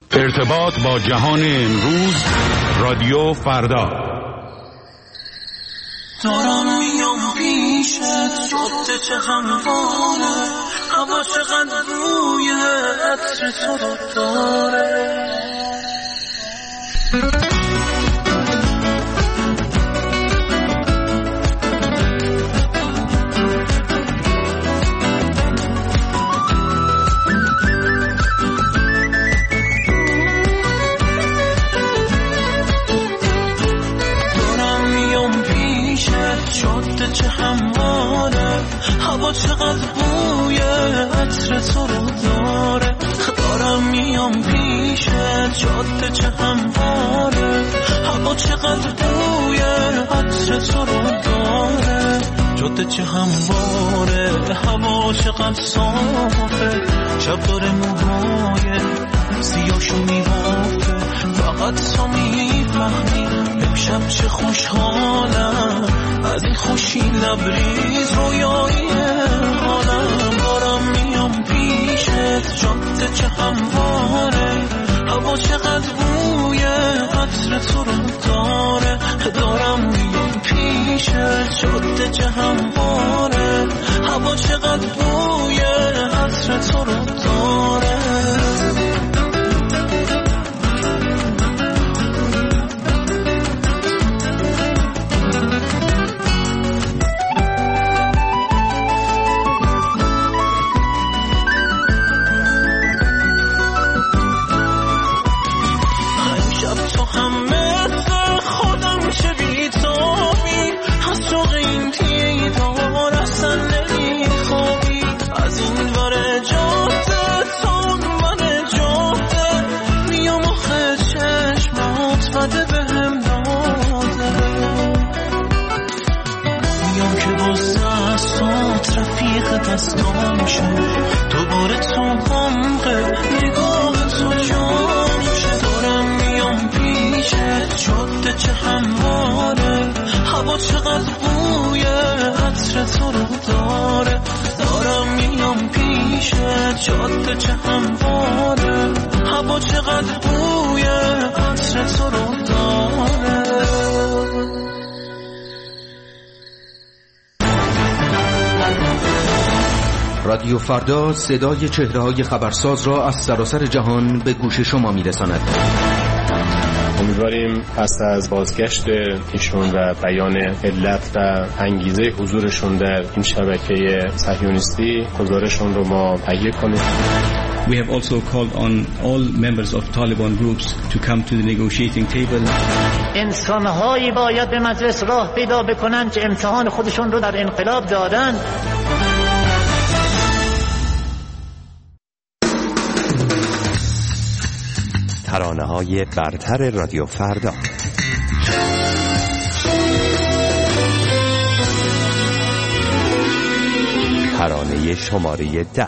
ارتباط با جهان امروز، رادیو فردا. دارم میام پیشت، جاده چه همواره، هوا چقدر روی عطر تو رو داره. جاده چه همواره، هوا چقدر بوی عطر تو رو داره. دارم میام پیشت، جاده چه همواره، هوا چقدر بوی عطر تو رو داره. جاده چه همواره، هوا چقدر صافه، شب داره موهای سیاشو میبافه. فقط تو میفهمی امشب چه خوشحالم، از این خوشی لبریز رویایی حالم. دارم میام پیشت، جاده چه همواره، هوا چقدر بوی عطر تو رو داره. دارم میام پیشت، جاده چه همواره، هوا چقدر بوی عطر تو رو داره. دستام شد دوباره تو غمقه، نگاه تو جام شد. دارم میام پیشت، جاده چه همواره، هوا چقدر بوی عطر تو رو داره. دارم میام پیشت، جاده چه همواره، هوا چقدر بوی عطر تو رو داره. رادیو فردا صدای چهره‌های خبرساز را از سراسر جهان به گوش شما می‌رساند. امیدواریم پس از بازگشت ایشون و بیان علت و انگیزه حضورشون در این شبکه صهیونیستی گزارشون رو ما تهیه کنیم. We have also called on all members of Taliban groups to come to the negotiating table. انسان‌هایی باید به مجلس راه پیدا بکنن که امتحان خودشون رو در انقلاب دادن. ترانه‌های برتر رادیو فردا. ترانه شماره 10.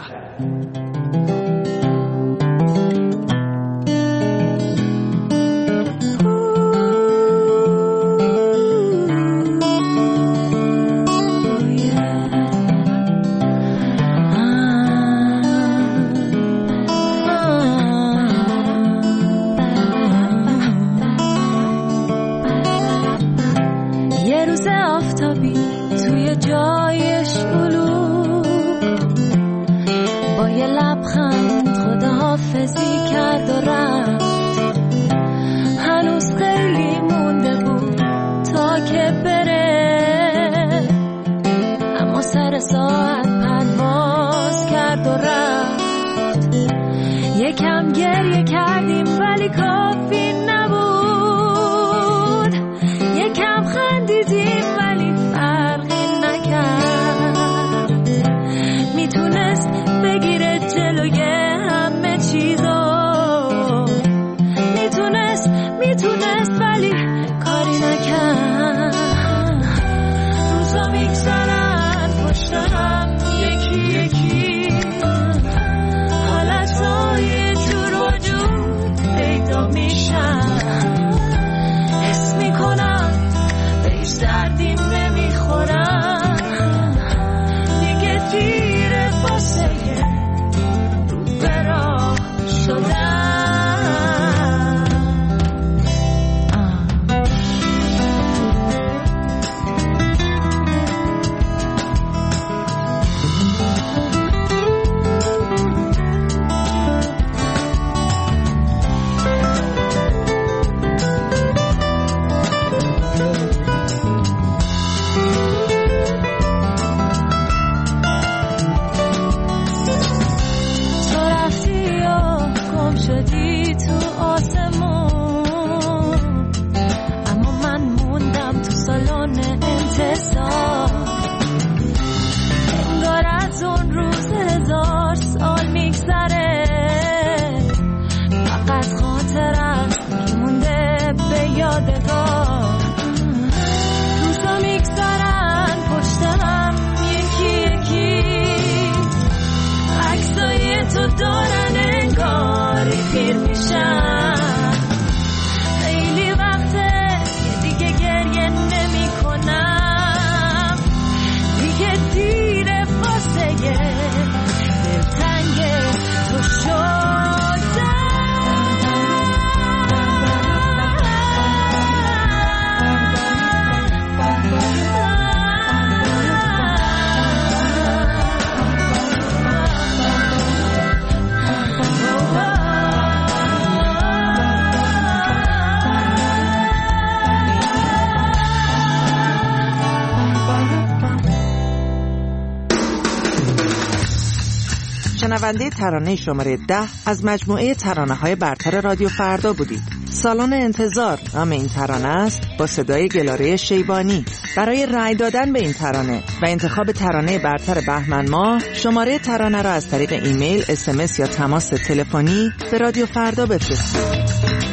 یکی حالتهای جور و جور شدی تو آسمون، اما من موندم تو سالن انتظار. انگار از اون روز 1000 سال میگذره، فقط خاطر است میمونده به یادگار. روزا میگذرن پشت هم یکی یکی، عکسای تو دارن انگاری پیر میشن. خیلی وقته که دیگه گریه نمی کنم، دیگه دیره واسه دلتنگ تو شدم. شنونده ترانه شماره 10 از مجموعه ترانه‌های برتر رادیو فردا بودید. سالن انتظار نام این ترانه است، با صدای گلاره شیبانی. برای رأی دادن به این ترانه و انتخاب ترانه برتر بهمن ماه، شماره ترانه را از طریق ایمیل، SMS یا تماس تلفنی به رادیو فردا بفرستید.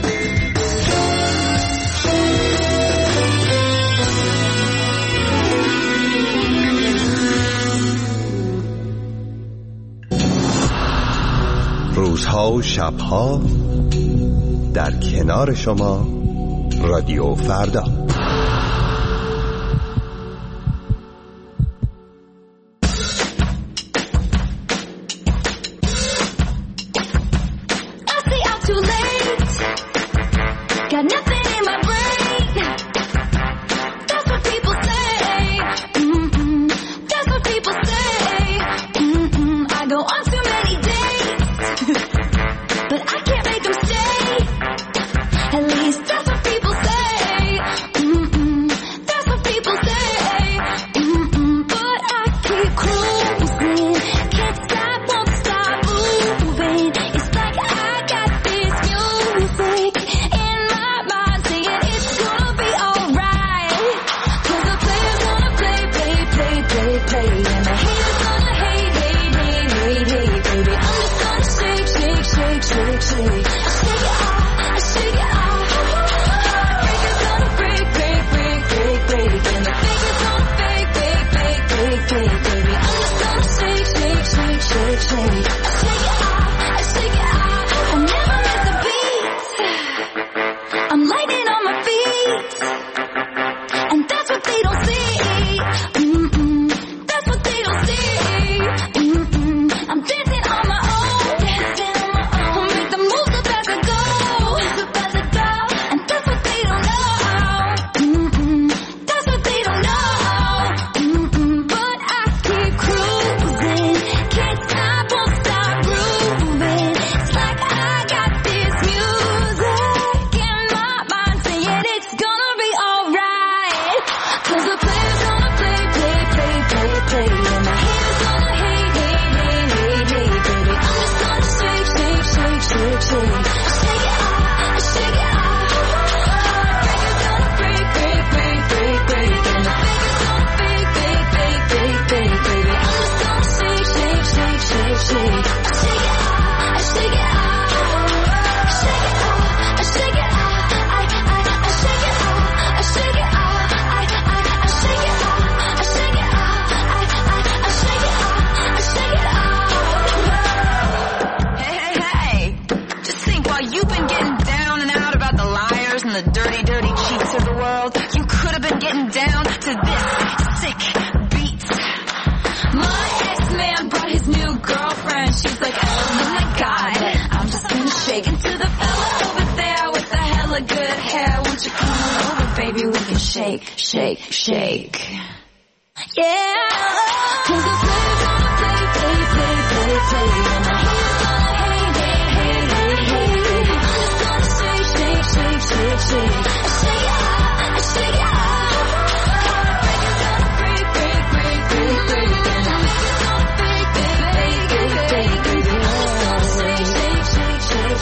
روزها و شبها در کنار شما، رادیو فردا.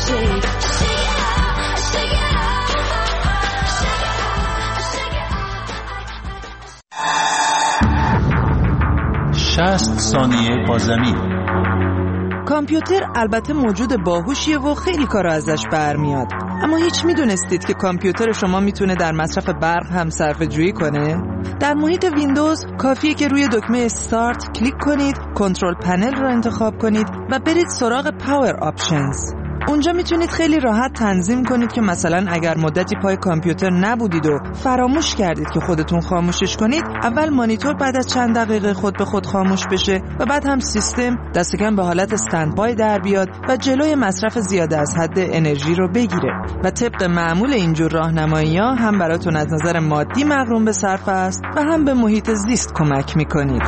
ثانیه با زمین. کامپیوتر البته موجود باهوشیه و خیلی کارا ازش برمیاد، اما هیچ میدونستید که کامپیوتر شما میتونه در مصرف برق هم صرفه جویی کنه؟ در محیط ویندوز کافیه که روی دکمه استارت کلیک کنید، کنترل پنل رو انتخاب کنید و برید سراغ پاور آپشنز. اونجا میتونید خیلی راحت تنظیم کنید که مثلا اگر مدتی پای کامپیوتر نبودید و فراموش کردید که خودتون خاموشش کنید، اول مانیتور بعد از چند دقیقه خود به خود خاموش بشه و بعد هم سیستم دست کم به حالت استندبای در بیاد و جلوی مصرف زیاده از حد انرژی رو بگیره و طبق معمول اینجور راهنمایی‌ها هم براتون از نظر مادی مغروم به صرف است و هم به محیط زیست کمک میکنید.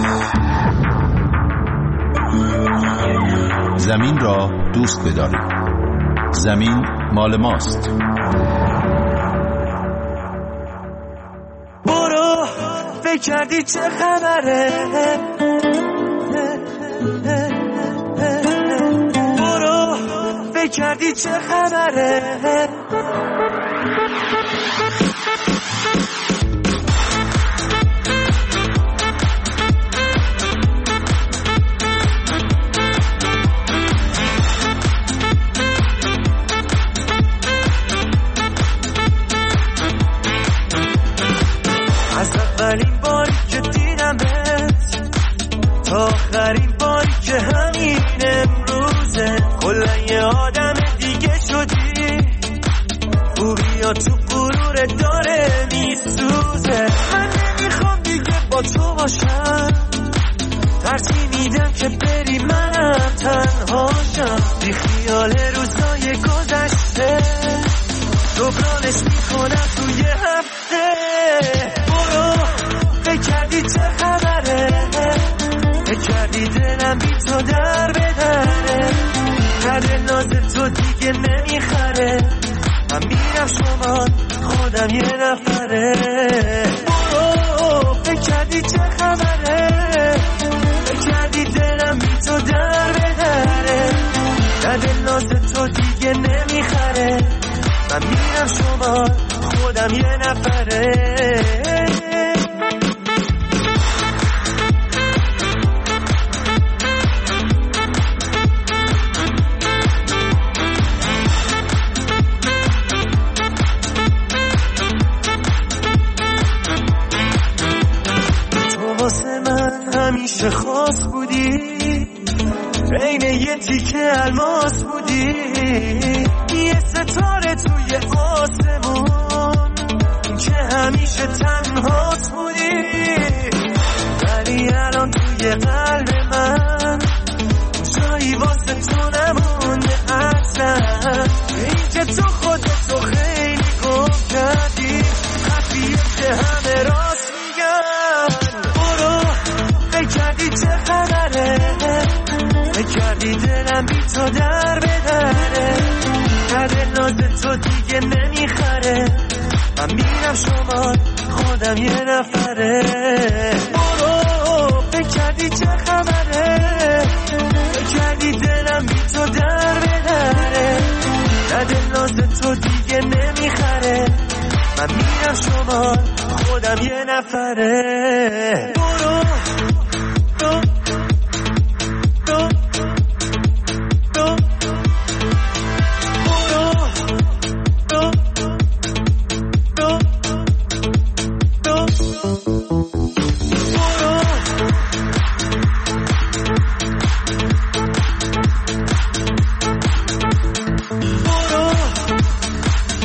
زمین را دوست بدارید. زمین مال ماست. برو فکر کردی چه خبره، برو فکر کردی چه خبره. اولین باری که دیدمت تا آخرین باری که همین امروزه، کلا یه آدم دیگه شدی، خوبیا تو غرور داره میسوزه. من نمیخوام دیگه با تو باشم، ترجیح میدم که بری منم تنهاشم، بی خیال روزای گذشته جبرانش میکنم توی هفته. برو فکر کردی چه خبره، فکر کردی دلم بی تو در بدره، قدر ناز تو دیگه نمیخره، من میرم شما خودم یه نفره. برو فکر کردی چه خبره، فکر کردی دلم بی تو در بدره، قدر ناز تو دیگه نمیخره، من میرم شما خودم یه نفره. تو واسه من همیشه خاص بودی، بین یه تیکه الماس بودی، یه ستاره توی آسمون که همیشه تنهاست بودی، ولی الان توی قلب من جایی واسه تو نمونده اصلا. این که تو خودتو خیلی گم کردی، حرفیه که همه راست میگن. برو فکر کردی چه خبره، فکر کردی دلم بی تو در بدره، قدر ناز تو دیگه نمیخره، من میرم شما خودم یه نفره. برو فکر کردی چه خبره، فکر کردی دلم بی تو در بدره، قدر ناز تو دیگه نمیخره، من میرم شما خودم یه نفره. برو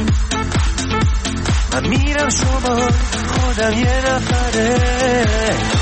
من میرم شما خودم یه نفره.